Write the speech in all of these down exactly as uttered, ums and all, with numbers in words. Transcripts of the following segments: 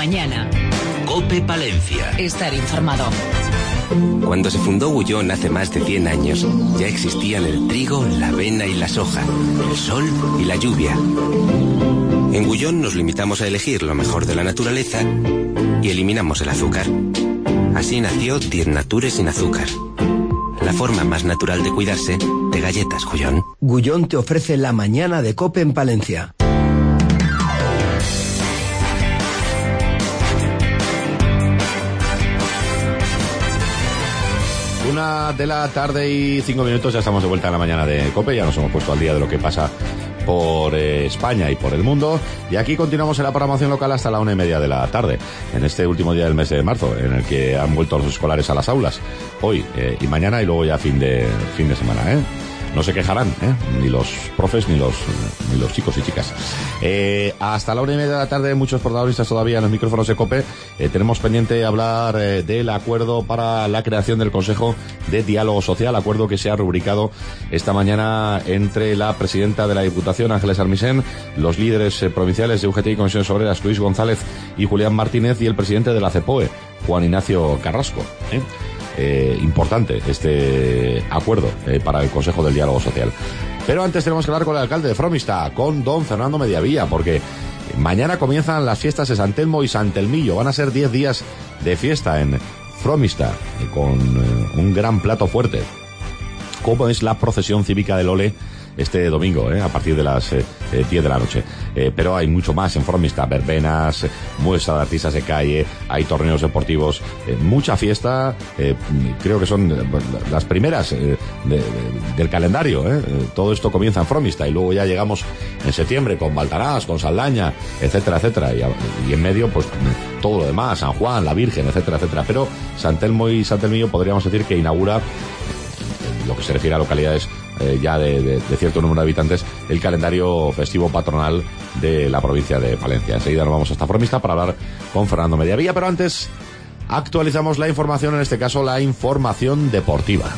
mañana. COPE Palencia. Estar informado. Cuando se fundó Gullón hace más de cien años, ya existían el trigo, la avena y la soja, el sol y la lluvia. En Gullón nos limitamos a elegir lo mejor de la naturaleza y eliminamos el azúcar. Así nació Diez Natures sin azúcar. La forma más natural de cuidarse de galletas Gullón. Gullón te ofrece la mañana de COPE en Palencia. Una de la tarde y cinco minutos, ya estamos de vuelta en la mañana de COPE, ya nos hemos puesto al día de lo que pasa por eh, España y por el mundo, y aquí continuamos en la programación local hasta la una y media de la tarde, en este último día del mes de marzo, en el que han vuelto los escolares a las aulas, hoy eh, y mañana, y luego ya fin de fin de semana, ¿eh? No se quejarán, ¿eh? Ni los profes ni los ni los chicos y chicas. Eh, hasta la una y media de la tarde, muchos protagonistas todavía en los micrófonos de COPE. Eh, tenemos pendiente hablar eh, del acuerdo para la creación del Consejo de Diálogo Social, acuerdo que se ha rubricado esta mañana entre la presidenta de la Diputación, Ángeles Armisen, los líderes eh, provinciales de U G T y Comisiones Obreras, Luis González y Julián Martínez, y el presidente de la CEPOE, Juan Ignacio Carrasco, ¿eh? Eh, importante este acuerdo eh, para el Consejo del Diálogo Social. Pero antes tenemos que hablar con el alcalde de Fromista, con don Fernando Mediavilla, porque mañana comienzan las fiestas de San Telmo y San Telmillo. Van a ser diez días de fiesta en Fromista, eh, con eh, un gran plato fuerte, como es la procesión cívica del Ole este domingo, eh, a partir de las eh, diez de la noche. Eh, pero hay mucho más en Fromista, verbenas, eh, muestra de artistas de calle, hay torneos deportivos, eh, mucha fiesta, eh, creo que son eh, las primeras eh, de, de, del calendario, eh. Todo esto comienza en Fromista y luego ya llegamos en septiembre con Baltanás, con Saldaña, etcétera, etcétera, y, y en medio pues todo lo demás, San Juan, la Virgen, etcétera, etcétera. Pero San Telmo y San Telmillo podríamos decir que inaugura, en lo que se refiere a localidades Eh, ya de, de, de cierto número de habitantes, el calendario festivo patronal de la provincia de Palencia. Enseguida nos vamos hasta Fromista para hablar con Fernando Mediavilla, pero antes actualizamos la información, en este caso la información deportiva.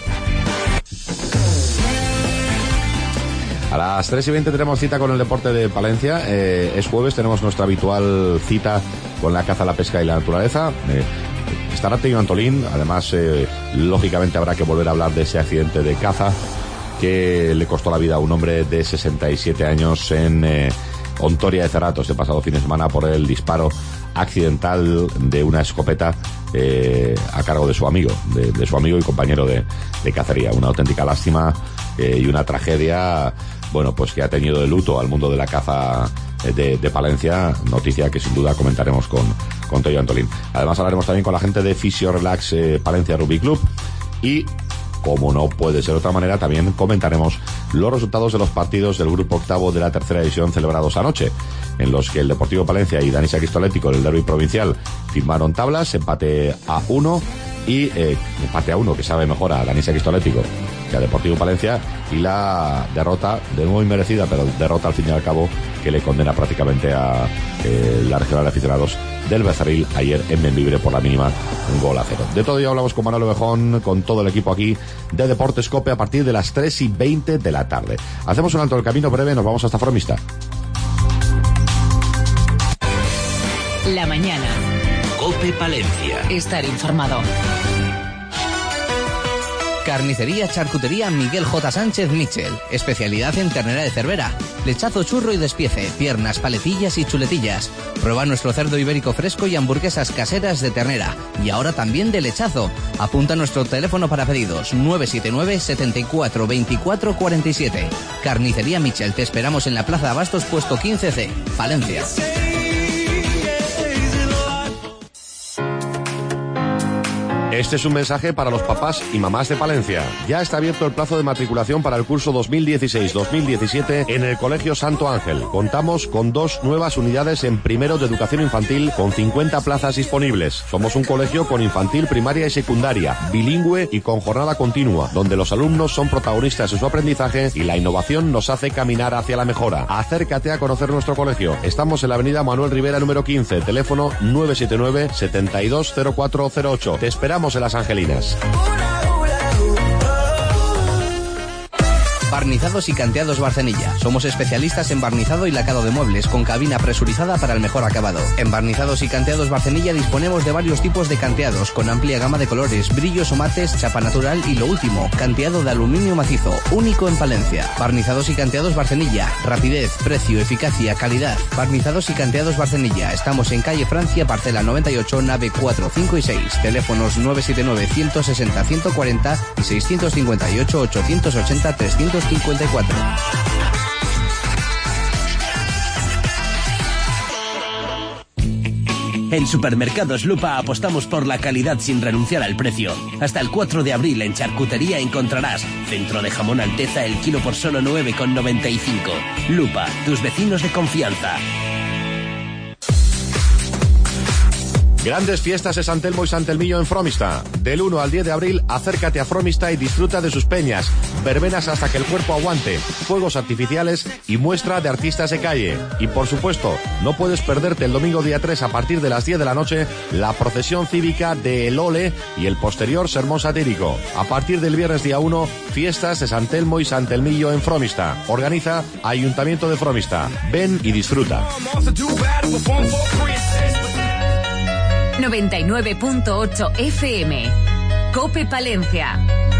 A las tres y veinte tenemos cita con el deporte de Palencia. Eh, es jueves, tenemos nuestra habitual cita con la caza, la pesca y la naturaleza. Eh, estará Teño Antolín, además, eh, lógicamente habrá que volver a hablar de ese accidente de caza que le costó la vida a un hombre de sesenta y siete años en eh, Ontoria de Cerrato este pasado fin de semana por el disparo accidental de una escopeta eh, a cargo de su amigo, de, de su amigo y compañero de, de cacería. Una auténtica lástima eh, y una tragedia, bueno, pues que ha tenido de luto al mundo de la caza de, de Palencia, noticia que sin duda comentaremos con, con Toyo Antolín. Además hablaremos también con la gente de Fisio Relax eh, Palencia Rugby Club y, como no puede ser de otra manera, también comentaremos los resultados de los partidos del grupo octavo de la tercera división celebrados anoche, en los que el Deportivo Palencia y Danisa Cristolético, el derbi provincial, firmaron tablas, empate a uno y eh, empate a uno, que sabe mejor a Danisa Cristolético que a Deportivo Palencia, y la derrota, de nuevo inmerecida, pero derrota al fin y al cabo, que le condena prácticamente a eh, la regional de aficionados del Becerril ayer en Bembibre por la mínima, un gol a cero. De todo ello hablamos con Manolo Bejón, con todo el equipo aquí de Deportes COPE a partir de las tres y veinte de la tarde. Hacemos un alto del camino breve, nos vamos hasta Fromista. La mañana. COPE Palencia. Estar informado. Carnicería Charcutería Miguel J. Sánchez Michel. Especialidad en ternera de Cervera. Lechazo, churro y despiece. Piernas, paletillas y chuletillas. Prueba nuestro cerdo ibérico fresco y hamburguesas caseras de ternera. Y ahora también de lechazo. Apunta nuestro teléfono para pedidos. nueve siete nueve, setenta y cuatro, veinticuatro cuarenta y siete. Carnicería Michel. Te esperamos en la Plaza de Abastos, puesto quince C. Palencia. Este es un mensaje para los papás y mamás de Palencia. Ya está abierto el plazo de matriculación para el curso dos mil dieciséis dos mil diecisiete en el Colegio Santo Ángel. Contamos con dos nuevas unidades en primero de educación infantil con cincuenta plazas disponibles. Somos un colegio con infantil, primaria y secundaria, bilingüe y con jornada continua, donde los alumnos son protagonistas de su aprendizaje y la innovación nos hace caminar hacia la mejora. Acércate a conocer nuestro colegio. Estamos en la avenida Manuel Rivera número quince, teléfono nueve siete nueve, setenta y dos cero cuatro cero ocho. Te esperamos en Las Angelinas. Barnizados y Canteados Barcenilla. Somos especialistas en barnizado y lacado de muebles, con cabina presurizada para el mejor acabado. En Barnizados y Canteados Barcenilla disponemos de varios tipos de canteados, con amplia gama de colores, brillos o mates, chapa natural y lo último, canteado de aluminio macizo, único en Palencia. Barnizados y Canteados Barcenilla. Rapidez, precio, eficacia, calidad. Barnizados y Canteados Barcenilla. Estamos en calle Francia, parcela noventa y ocho, nave cuatro, cinco y seis. Teléfonos nueve siete nueve, uno seis cero, uno cuatro cero y seis cinco ocho, ocho ocho cero, tres cinco cuatro. En Supermercados Lupa apostamos por la calidad sin renunciar al precio. Hasta el cuatro de abril en charcutería encontrarás centro de jamón Alteza el kilo por solo nueve con noventa y cinco. Lupa, tus vecinos de confianza. Grandes fiestas de San Telmo y San Telmillo en Fromista. Del uno al diez de abril, acércate a Fromista y disfruta de sus peñas, verbenas hasta que el cuerpo aguante, fuegos artificiales y muestra de artistas de calle. Y por supuesto, no puedes perderte el domingo día tres a partir de las diez de la noche la procesión cívica de El Ole y el posterior sermón satírico. A partir del viernes día uno, fiestas de San Telmo y San Telmillo en Fromista. Organiza Ayuntamiento de Fromista. Ven y disfruta. noventa y nueve punto ocho F M. COPE Palencia.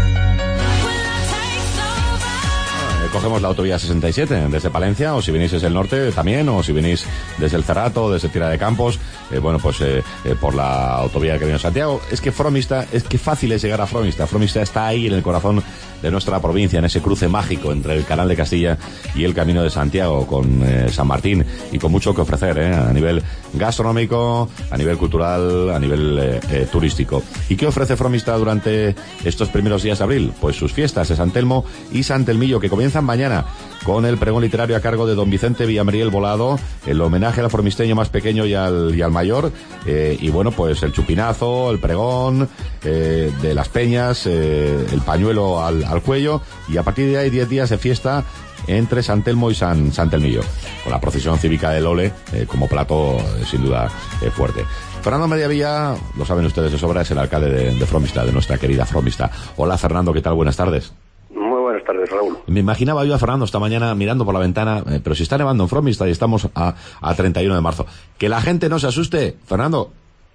Cogemos la autovía sesenta y siete desde Palencia, o si venís desde el norte también, o si venís desde el Cerrato, desde Tira de Campos, eh, bueno, pues eh, eh, por la autovía que viene a Santiago. Es que Fromista, es que fácil es llegar a Fromista. Fromista está ahí en el corazón de nuestra provincia, en ese cruce mágico entre el Canal de Castilla y el Camino de Santiago, con eh, San Martín, y con mucho que ofrecer, eh, a nivel gastronómico, a nivel cultural, a nivel eh, eh, turístico. ¿Y qué ofrece Fromista durante estos primeros días de abril? Pues sus fiestas de San Telmo y San Telmillo, que comienzan mañana con el pregón literario a cargo de don Vicente Villamariel Volado, el homenaje al formisteño más pequeño y al, y al mayor, eh, y bueno, pues el chupinazo, el pregón eh, de las peñas, eh, el pañuelo al, al cuello, y a partir de ahí diez días de fiesta entre San Telmo y San, San Telmillo, con la procesión cívica del Ole eh, como plato eh, sin duda eh, fuerte. Fernando Mediavilla, lo saben ustedes de sobra, es el alcalde de, de Fromista, de nuestra querida Fromista. Hola Fernando, ¿qué tal? Buenas tardes. Buenas tardes, Raúl. Me imaginaba yo a Fernando esta mañana mirando por la ventana, eh, pero si está nevando en Fromista y estamos a, a treinta y uno de marzo. Que la gente no se asuste, Fernando,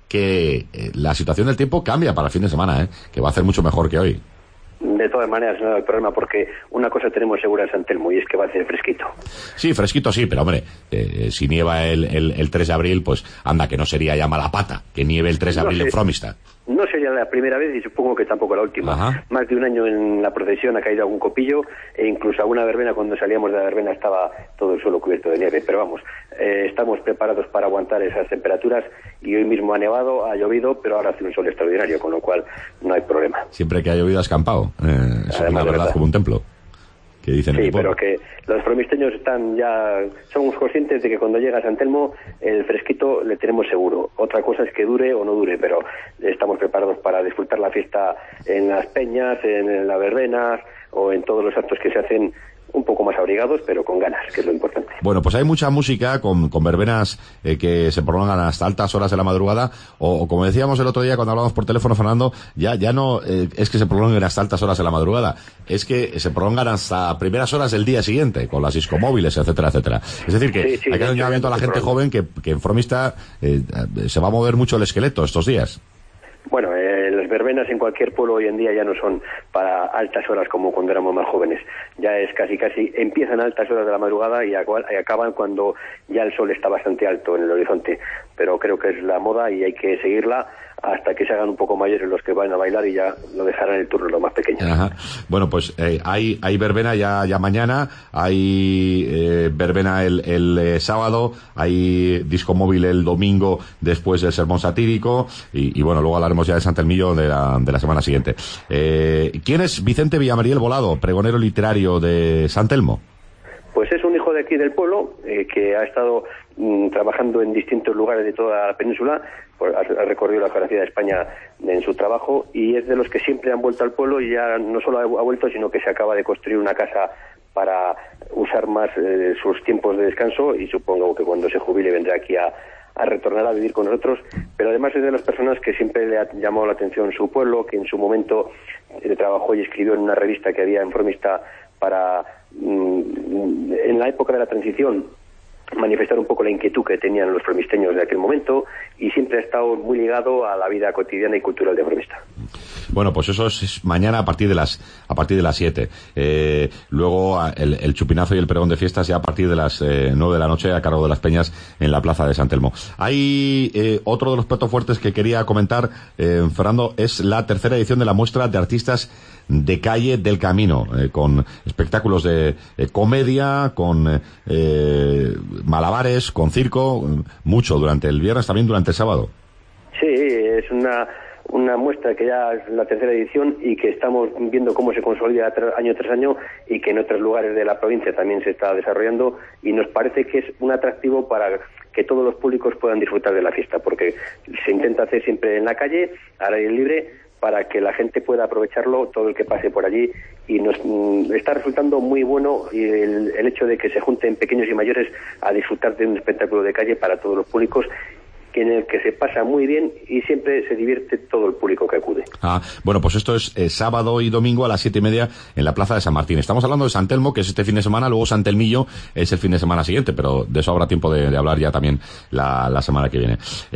que eh, la situación del tiempo cambia para el fin de semana, eh, que va a hacer mucho mejor que hoy. De todas maneras, no hay problema, porque una cosa tenemos segura en San Telmo, y es que va a hacer fresquito. Sí, fresquito sí, pero hombre, eh, si nieva el, el, el tres de abril, pues anda, que no sería ya mala pata que nieve el tres de abril no sé, en Fromista. No sería la primera vez y supongo que tampoco la última. Ajá. Más de un año en la procesión ha caído algún copillo, e incluso alguna verbena, cuando salíamos de la verbena estaba todo el suelo cubierto de nieve. Pero vamos, eh, estamos preparados para aguantar esas temperaturas, y hoy mismo ha nevado, ha llovido, pero ahora hace un sol extraordinario, con lo cual no hay problema. Siempre que ha llovido ha escampado, eh, eso es la verdad, verdad como un templo. Que dicen sí, pero que los fromisteños están ya, somos conscientes de que cuando llega a San Telmo el fresquito le tenemos seguro. Otra cosa es que dure o no dure, pero estamos preparados para disfrutar la fiesta en las peñas, en las verbenas o en todos los actos que se hacen un poco más abrigados, pero con ganas, que es lo importante. Bueno, pues hay mucha música con, con verbenas eh, que se prolongan hasta altas horas de la madrugada, o, o como decíamos el otro día cuando hablábamos por teléfono, Fernando, ya ya no eh, es que se prolonguen hasta altas horas de la madrugada, es que se prolongan hasta primeras horas del día siguiente, con las discomóviles, etcétera, etcétera. Es decir, que sí, sí, hay que dar un llamamiento a la gente joven que, que en Fromista eh, se va a mover mucho el esqueleto estos días. Bueno, eh, las verbenas en cualquier pueblo hoy en día ya no son para altas horas como cuando éramos más jóvenes. Ya es casi casi, empiezan a altas horas de la madrugada y acaban cuando ya el sol está bastante alto en el horizonte. Pero creo que es la moda y hay que seguirla hasta que se hagan un poco mayores los que van a bailar, y ya lo dejarán el turno los más pequeños. Ajá. Bueno, pues eh, hay hay verbena ya ya mañana, hay eh, verbena el, el eh, sábado, hay disco móvil el domingo después del sermón satírico, y, y bueno, luego hablaremos ya de San Telmillo de la, de la semana siguiente. Eh, ¿Quién es Vicente Villamariel Volado, pregonero literario de San Telmo? Pues es un hijo de aquí del pueblo, eh, que ha estado mm, trabajando en distintos lugares de toda la península, pues, ha, ha recorrido la geografía de España en su trabajo, y es de los que siempre han vuelto al pueblo, y ya no solo ha, ha vuelto, sino que se acaba de construir una casa para usar más eh, sus tiempos de descanso, y supongo que cuando se jubile vendrá aquí a, a retornar a vivir con nosotros. Pero además es de las personas que siempre le ha llamado la atención su pueblo, que en su momento eh, trabajó y escribió en una revista que había en Fromista para mmm, en la época de la transición, manifestar un poco la inquietud que tenían los fromisteños de aquel momento, y siempre ha estado muy ligado a la vida cotidiana y cultural de Fromista. Bueno, pues eso es, es mañana a partir de las a partir de las siete. Eh, luego el, el chupinazo y el pregón de fiestas ya a partir de las eh, nueve de la noche a cargo de las Peñas en la plaza de San Telmo. Hay eh, otro de los platos fuertes que quería comentar, eh, Fernando, es la tercera edición de la muestra de artistas de calle del Camino, eh, con espectáculos de eh, comedia, con eh, malabares, con circo, mucho durante el viernes, también durante el sábado. Sí, es una una muestra que ya es la tercera edición y que estamos viendo cómo se consolida año tras año, y que en otros lugares de la provincia también se está desarrollando, y nos parece que es un atractivo para que todos los públicos puedan disfrutar de la fiesta, porque se intenta hacer siempre en la calle, al aire libre, para que la gente pueda aprovecharlo, todo el que pase por allí, y nos mm, está resultando muy bueno el, el hecho de que se junten pequeños y mayores a disfrutar de un espectáculo de calle para todos los públicos, en el que se pasa muy bien y siempre se divierte todo el público que acude. Ah, bueno, pues esto es eh, sábado y domingo a las siete y media en la Plaza de San Martín. Estamos hablando de San Telmo, que es este fin de semana, luego San Telmillo es el fin de semana siguiente, pero de eso habrá tiempo de, de hablar ya también la, la semana que viene.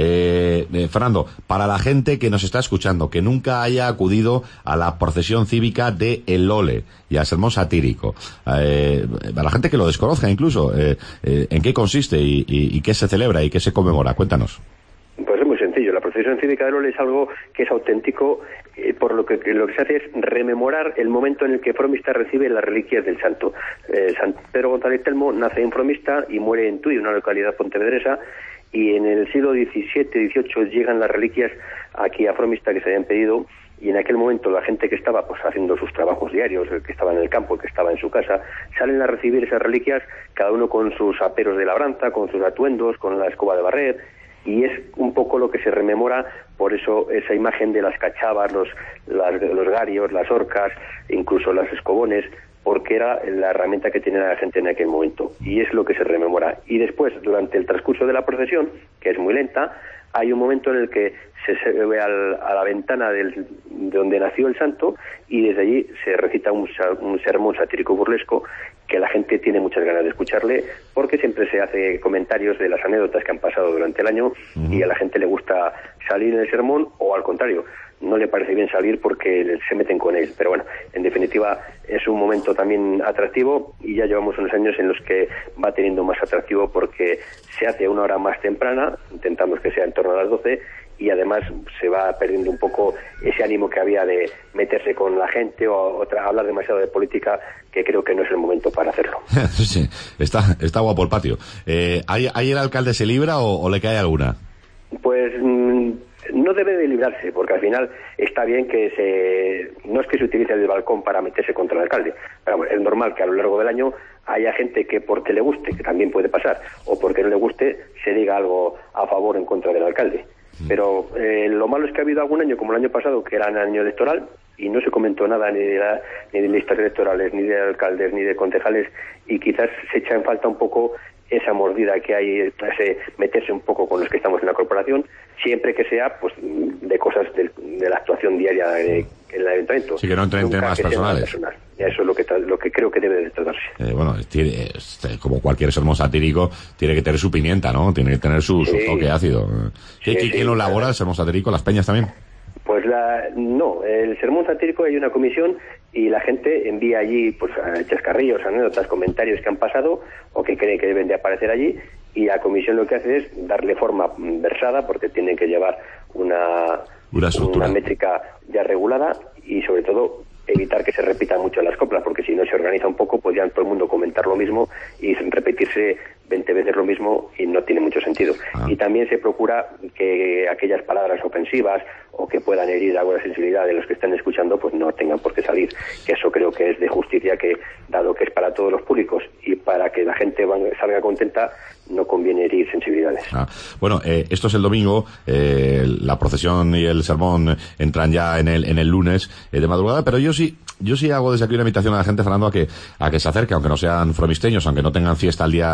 Eh, eh, Fernando, para la gente que nos está escuchando, que nunca haya acudido a la procesión cívica de El Ole y al sermón satírico, eh, a la gente que lo desconozca incluso, eh, eh, ¿en qué consiste y, y, y qué se celebra y qué se conmemora? Cuéntanos. Pues es muy sencillo. La procesión cívica del Ole es algo que es auténtico, eh, por lo que, que lo que se hace es rememorar el momento en el que Fromista recibe las reliquias del santo. Eh, San Pedro González Telmo nace en Fromista y muere en Tui, una localidad pontevedresa, y en el siglo diecisiete dieciocho llegan las reliquias aquí a Fromista que se habían pedido, y en aquel momento la gente que estaba pues haciendo sus trabajos diarios, el que estaba en el campo, el que estaba en su casa, salen a recibir esas reliquias, cada uno con sus aperos de labranza, con sus atuendos, con la escoba de barrer, y es un poco lo que se rememora. Por eso esa imagen de las cachavas, los, las, los garios, las orcas, incluso las escobones, porque era la herramienta que tenía la gente en aquel momento, y es lo que se rememora. Y después, durante el transcurso de la procesión, que es muy lenta, hay un momento en el que se, se ve al, a la ventana del, de donde nació el santo, y desde allí se recita un, un sermón satírico burlesco que la gente tiene muchas ganas de escucharle, porque siempre se hace comentarios de las anécdotas que han pasado durante el año, uh-huh. y a la gente le gusta salir en el sermón, o al contrario, no le parece bien salir porque se meten con él. Pero bueno, en definitiva es un momento también atractivo, y ya llevamos unos años en los que va teniendo más atractivo porque se hace a una hora más temprana, intentamos que sea en torno a las doce, y además se va perdiendo un poco ese ánimo que había de meterse con la gente o otra, hablar demasiado de política, que creo que no es el momento para hacerlo. Sí, está, está guapo el patio. Eh, ¿hay, ¿hay el alcalde se libra o, o le cae alguna? Pues mmm, no debe de librarse, porque al final está bien que se... no es que se utilice el balcón para meterse contra el alcalde, pero bueno, es normal que a lo largo del año haya gente que porque le guste, que también puede pasar, o porque no le guste, se diga algo a favor o en contra del alcalde. Pero eh, lo malo es que ha habido algún año, como el año pasado, que era el año electoral, y no se comentó nada ni de, la, ni de listas electorales, ni de alcaldes, ni de concejales, y quizás se echa en falta un poco esa mordida que hay, ese meterse un poco con los que estamos en la corporación, siempre que sea pues de cosas de, de la actuación diaria en el ayuntamiento. Sí, que no entren temas personales. Personal. Eso es lo que lo que creo que debe de tratarse. Eh, bueno, tiene, este, como cualquier sermón satírico, tiene que tener su pimienta, ¿no? Tiene que tener su, su sí. toque ácido. ¿Quién sí, sí, lo elabora el sermón satírico? ¿Las peñas también? Pues la, no, el sermón satírico hay una comisión y la gente envía allí pues chascarrillos, anécdotas, comentarios que han pasado o que cree que deben de aparecer allí, y la comisión lo que hace es darle forma versada, porque tienen que llevar una, una, una métrica ya regulada, y sobre todo evitar que se repitan mucho las coplas, porque si no se organiza un poco, podrían todo el mundo comentar lo mismo y repetirse veinte veces lo mismo, y no tiene mucho sentido. Ah. Y también se procura que aquellas palabras ofensivas o que puedan herir alguna sensibilidad de los que están escuchando, pues no tengan por qué salir. Que eso creo que es de justicia, que dado que es para todos los públicos y para que la gente salga contenta, no conviene herir sensibilidades. Ah. Bueno, eh, esto es el domingo, eh, la procesión y el sermón entran ya en el en el lunes eh, de madrugada, pero yo sí yo sí hago desde aquí una invitación a la gente, Fernando, a que a que se acerque, aunque no sean fromisteños, aunque no tengan fiesta al día al día siguiente,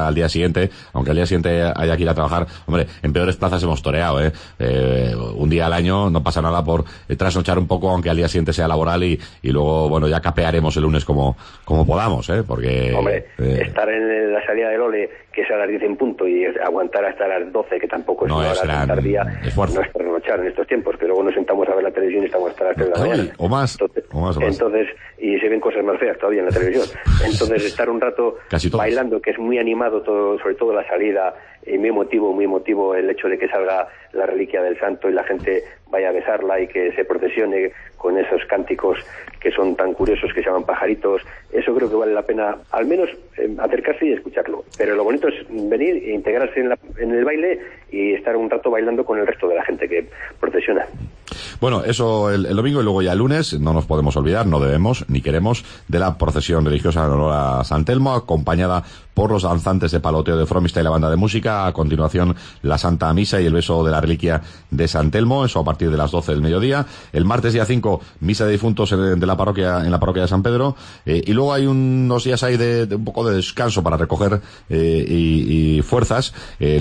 siguiente, aunque al día siguiente haya que ir a trabajar, hombre, en peores plazas hemos toreado, ¿eh? eh un día al año no pasa nada por eh, trasnochar un poco, aunque al día siguiente sea laboral y, y luego, bueno, ya capearemos el lunes como, como podamos, ¿eh? Porque... Hombre, eh, estar en la salida del Ole, que es a las diez en punto, y aguantar hasta las doce, que tampoco es no una es hora tardía, esfuerzo. No es trasnochar en estos tiempos, que luego nos sentamos a ver la televisión y estamos hasta las tres de la mañana. O más, entonces, o más, o más. Entonces, y se ven cosas más feas todavía en la televisión. Entonces, estar un rato bailando, que es muy animado todo, sobre todo la salida, y muy emotivo, muy emotivo el hecho de que salga la reliquia del santo y la gente vaya a besarla y que se procesione con esos cánticos que son tan curiosos, que se llaman pajaritos. Eso creo que vale la pena, al menos, eh, acercarse y escucharlo. Pero lo bonito es venir e integrarse en, la, en el baile y estar un rato bailando con el resto de la gente que procesiona. Bueno, eso el, el domingo, y luego ya el lunes no nos podemos olvidar, no debemos ni queremos, de la procesión religiosa en honor a San Telmo, acompañada por los danzantes de paloteo de Fromista y la banda de música. A continuación, la Santa Misa y el beso de la reliquia de San Telmo, eso a partir de las doce del mediodía. El martes día cinco, misa de difuntos en, de la parroquia, en la parroquia de San Pedro, eh, y luego hay unos días ahí de, de un poco de descanso para recoger eh, y, y fuerzas,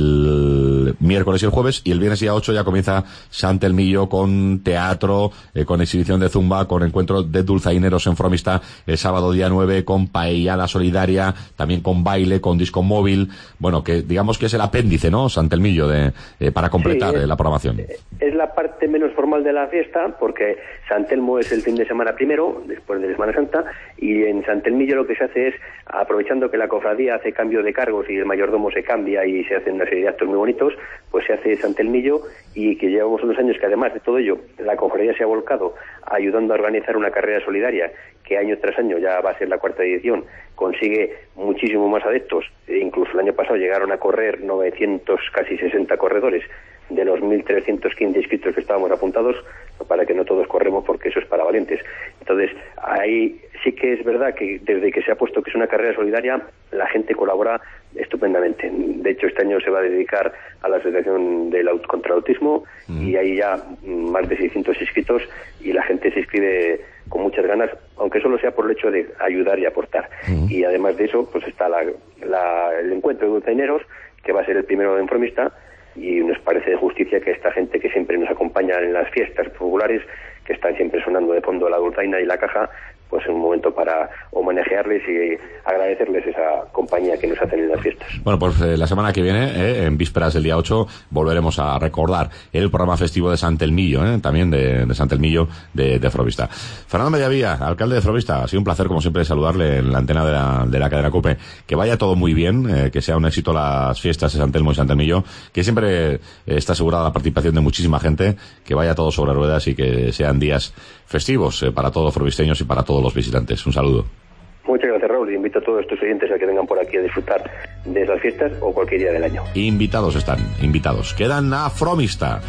el miércoles y el jueves, y el viernes día ocho ya comienza San Telmillo con teatro, eh, con exhibición de zumba, con encuentro de dulzaineros en Fromista el sábado día nueve, con paellada solidaria, también con baile, con disco móvil, bueno, que digamos que es el apéndice, ¿no?, San Telmillo, de, eh, para completar sí, es, eh, la programación. Es la parte menos formal de la fiesta, porque San Telmo es el fin de semana primero, después de Semana Santa, y en San Telmillo lo que se hace es, aprovechando que la cofradía hace cambio de cargos y el mayordomo se cambia y se hacen una serie de actos muy bonitos, pues se hace San Telmillo, y que llevamos unos años que además de todo ello, la cofradía se ha volcado ayudando a organizar una carrera solidaria que año tras año, ya va a ser la cuarta edición, consigue muchísimo más adeptos, e incluso el año pasado llegaron a correr novecientos, casi sesenta corredores de los mil trescientos quince inscritos que estábamos apuntados, para que no todos corremos, porque eso es para valientes. Entonces, ahí sí que es verdad que desde que se ha puesto que es una carrera solidaria, la gente colabora estupendamente. De hecho, este año se va a dedicar a la Asociación del Aut- contra el Autismo, mm. y hay ya más de seiscientos inscritos, y la gente se inscribe con muchas ganas, aunque solo sea por el hecho de ayudar y aportar. Mm. Y además de eso, pues está la, la, el encuentro de dulzaineros, que va a ser el primero en Fromista, y nos parece de justicia que esta gente que siempre nos acompaña en las fiestas populares, que están siempre sonando de fondo la dulzaina y la caja, pues es un momento para homenajearles y agradecerles esa compañía que nos hacen en las fiestas. Bueno, pues eh, la semana que viene, eh, en vísperas del día ocho, volveremos a recordar el programa festivo de San Telmillo, eh, también de, de San Telmillo de, de Fromista. Fernando Mediavía, alcalde de Fromista, ha sido un placer, como siempre, saludarle en la antena de la, de la cadena COPE. Que vaya todo muy bien, eh, que sea un éxito las fiestas de San Telmo y San Telmillo, que siempre eh, está asegurada la participación de muchísima gente, que vaya todo sobre ruedas y que sean días festivos eh, para todos los fromisteños y para todos los visitantes. Un saludo. Muchas gracias, Raúl, y invito a todos estos oyentes a que vengan por aquí a disfrutar de esas fiestas o cualquier día del año. Invitados están, invitados. Quedan a Fromista.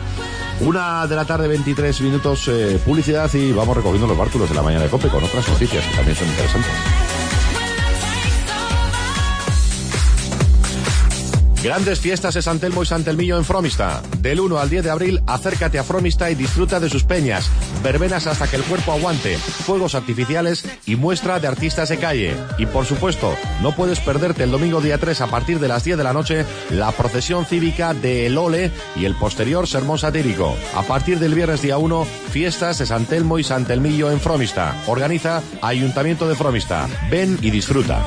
Una de la tarde, veintitrés minutos, eh, publicidad, y vamos recogiendo los bártulos de la mañana de COPE con otras noticias que también son interesantes. Grandes fiestas de San Telmo y San Telmillo en Fromista. Del uno al diez de abril, acércate a Fromista y disfruta de sus peñas, verbenas hasta que el cuerpo aguante, fuegos artificiales y muestra de artistas de calle. Y por supuesto, no puedes perderte el domingo día tres a partir de las diez de la noche la procesión cívica de El Ole y el posterior sermón satírico. A partir del viernes día uno, fiestas de San Telmo y San Telmillo en Fromista. Organiza Ayuntamiento de Fromista. Ven y disfruta.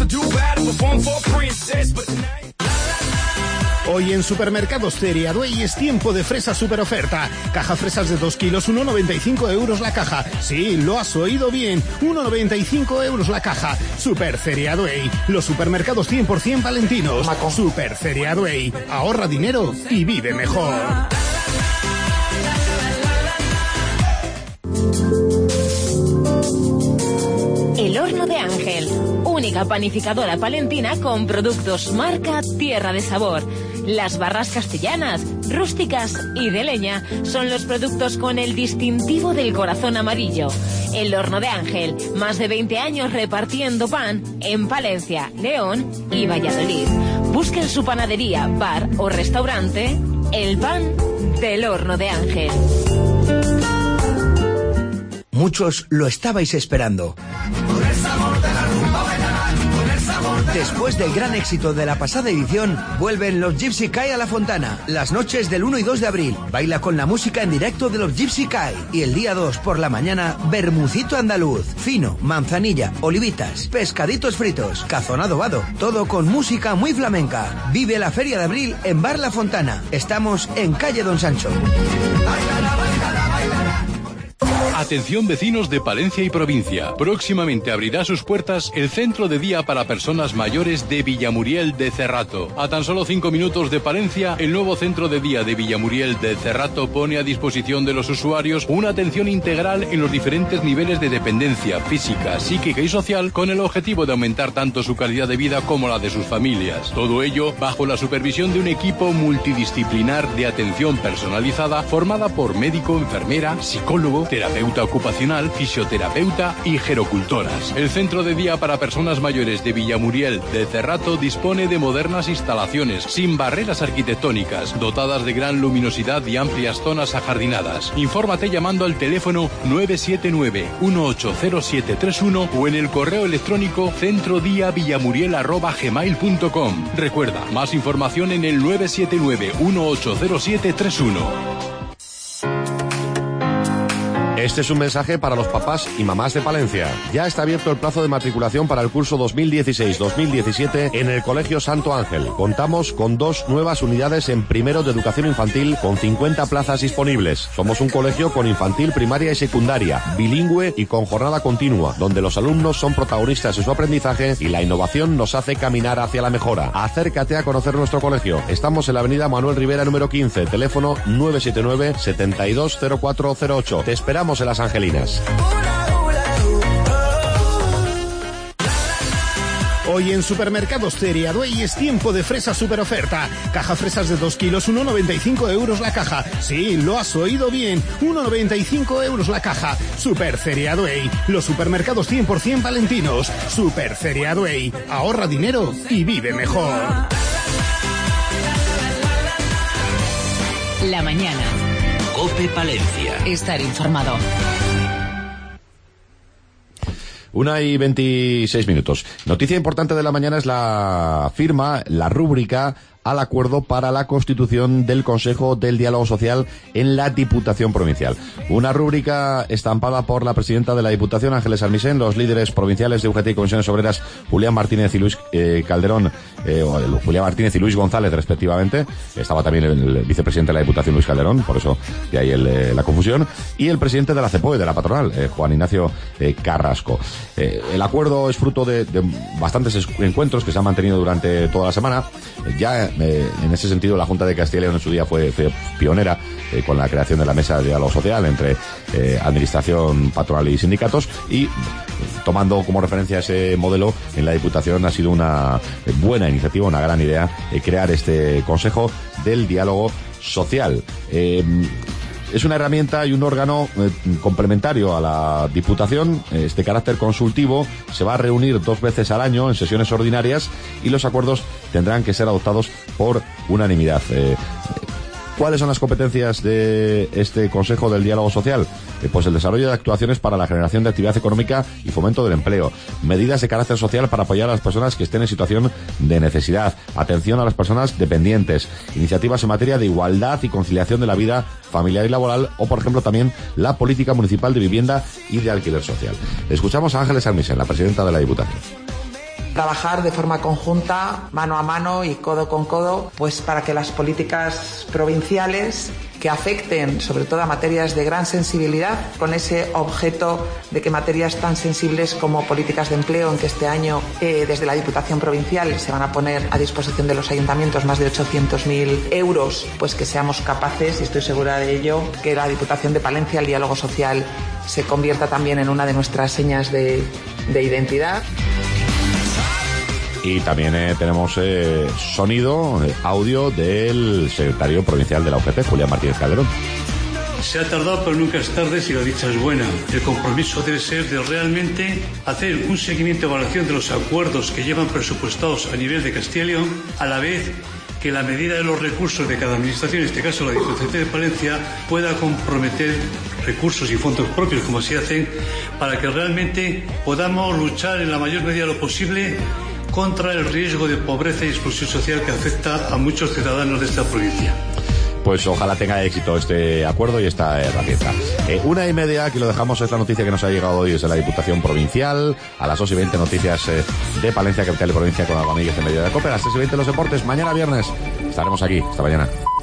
Hoy en Supermercados Feria Duey es tiempo de fresa super oferta. Caja fresas de dos kilos, uno noventa y cinco euros la caja. Sí, lo has oído bien, uno noventa y cinco euros la caja. Super Feria Duey, los supermercados cien por ciento valentinos. Super Feria Duey, ahorra dinero y vive mejor. El Horno de Ángel, única panificadora palentina con productos marca Tierra de Sabor. Las barras castellanas, rústicas y de leña son los productos con el distintivo del corazón amarillo. El Horno de Ángel, más de veinte años repartiendo pan en Palencia, León y Valladolid. Busca en su panadería, bar o restaurante el pan del Horno de Ángel. Muchos lo estabais esperando. Con el sabor de la rumba bailarán, con el sabor de Después del gran éxito de la pasada edición, vuelven los Gypsy Kai a La Fontana. Las noches del uno y dos de abril. Baila con la música en directo de los Gypsy Kai. Y el día dos por la mañana, bermucito andaluz. Fino, manzanilla, olivitas, pescaditos fritos, cazón adobado. Todo con música muy flamenca. Vive la Feria de Abril en Bar La Fontana. Estamos en calle Don Sancho. Atención vecinos de Palencia y provincia. Próximamente abrirá sus puertas el centro de día para personas mayores de Villamuriel de Cerrato. A tan solo cinco minutos de Palencia, el nuevo centro de día de Villamuriel de Cerrato pone a disposición de los usuarios una atención integral en los diferentes niveles de dependencia física, psíquica y social, con el objetivo de aumentar tanto su calidad de vida como la de sus familias. Todo ello bajo la supervisión de un equipo multidisciplinar de atención personalizada formada por médico, enfermera, psicólogo, terapeuta ocupacional, fisioterapeuta y gerocultoras. El centro de día para personas mayores de Villamuriel de Cerrato dispone de modernas instalaciones sin barreras arquitectónicas, dotadas de gran luminosidad y amplias zonas ajardinadas. Infórmate llamando al teléfono nueve siete nueve, uno ocho cero siete tres uno o en el correo electrónico centrodiavillamuriel arroba gmail punto com. Recuerda, más información en el nueve siete nueve, uno ocho cero siete tres uno. Este es un mensaje para los papás y mamás de Palencia. Ya está abierto el plazo de matriculación para el curso dos mil dieciséis dos mil diecisiete en el Colegio Santo Ángel. Contamos con dos nuevas unidades en primero de educación infantil con cincuenta plazas disponibles. Somos un colegio con infantil, primaria y secundaria, bilingüe y con jornada continua, donde los alumnos son protagonistas de su aprendizaje y la innovación nos hace caminar hacia la mejora. Acércate a conocer nuestro colegio. Estamos en la avenida Manuel Rivera número quince, teléfono nueve siete nueve, setenta y dos cero cuatro cero ocho. Te esperamos en Las Angelinas. Hoy en Supermercados Ceria Duey es tiempo de fresa super oferta. Caja fresas de dos kilos, uno noventa y cinco euros la caja. Sí, lo has oído bien, uno noventa y cinco euros la caja. Super Ceria Duey, los supermercados cien por ciento palentinos. Super Ceria Duey, ahorra dinero y vive mejor. La mañana. COPE Palencia. Estar informado. Una y veintiséis minutos. Noticia importante de la mañana es la firma, la rúbrica al acuerdo para la constitución del Consejo del Diálogo Social en la Diputación Provincial. Una rúbrica estampada por la presidenta de la Diputación, Ángeles Almisen, los líderes provinciales de U G T y Comisiones Obreras, Julián Martínez y Luis eh, Calderón, eh, o Julián Martínez y Luis González, respectivamente. Estaba también el, el vicepresidente de la Diputación, Luis Calderón, por eso de ahí el, eh, la confusión, y el presidente de la CEPOE, de la patronal, eh, Juan Ignacio eh, Carrasco. Eh, el acuerdo es fruto de, de bastantes encuentros que se han mantenido durante toda la semana. Ya Eh, en ese sentido, la Junta de Castilla y León en su día fue, fue pionera eh, con la creación de la mesa de diálogo social entre eh, administración, patronal y sindicatos, y tomando como referencia ese modelo en la Diputación ha sido una buena iniciativa, una gran idea eh, crear este Consejo del Diálogo Social. Eh, Es una herramienta y un órgano eh, complementario a la Diputación. Este carácter consultivo se va a reunir dos veces al año en sesiones ordinarias y los acuerdos tendrán que ser adoptados por unanimidad. Eh, ¿Cuáles son las competencias de este Consejo del Diálogo Social? Eh, pues el desarrollo de actuaciones para la generación de actividad económica y fomento del empleo, medidas de carácter social para apoyar a las personas que estén en situación de necesidad, atención a las personas dependientes, iniciativas en materia de igualdad y conciliación de la vida familiar y laboral, o por ejemplo también la política municipal de vivienda y de alquiler social. Escuchamos a Ángeles Almisen, la presidenta de la Diputación. Trabajar de forma conjunta, mano a mano y codo con codo, pues para que las políticas provinciales que afecten sobre todo a materias de gran sensibilidad, con ese objeto de que materias tan sensibles como políticas de empleo, en que este año eh, desde la Diputación Provincial se van a poner a disposición de los ayuntamientos más de ochocientos mil euros, pues que seamos capaces, y estoy segura de ello, que la Diputación de Palencia, el diálogo social, se convierta también en una de nuestras señas de, de identidad. Y también eh, tenemos eh, sonido, eh, audio del secretario provincial de la U G T, Julián Martínez Calderón. Se ha tardado, pero nunca es tarde si la dicha es buena. El compromiso debe ser de realmente hacer un seguimiento y evaluación de los acuerdos que llevan presupuestados a nivel de Castilla y León, a la vez que la medida de los recursos de cada administración, en este caso la Diputación de Palencia, pueda comprometer recursos y fondos propios, como se hacen, para que realmente podamos luchar en la mayor medida de lo posible contra el riesgo de pobreza y exclusión social que afecta a muchos ciudadanos de esta provincia. Pues ojalá tenga éxito este acuerdo y esta herramienta. Eh, una y media, aquí lo dejamos, es la noticia que nos ha llegado hoy desde la Diputación Provincial. A las dos y veinte, noticias eh, de Palencia, capital y provincia, con Alba Míguez en medio de la COPE. A las tres y veinte, los deportes. Mañana viernes estaremos aquí. Hasta mañana.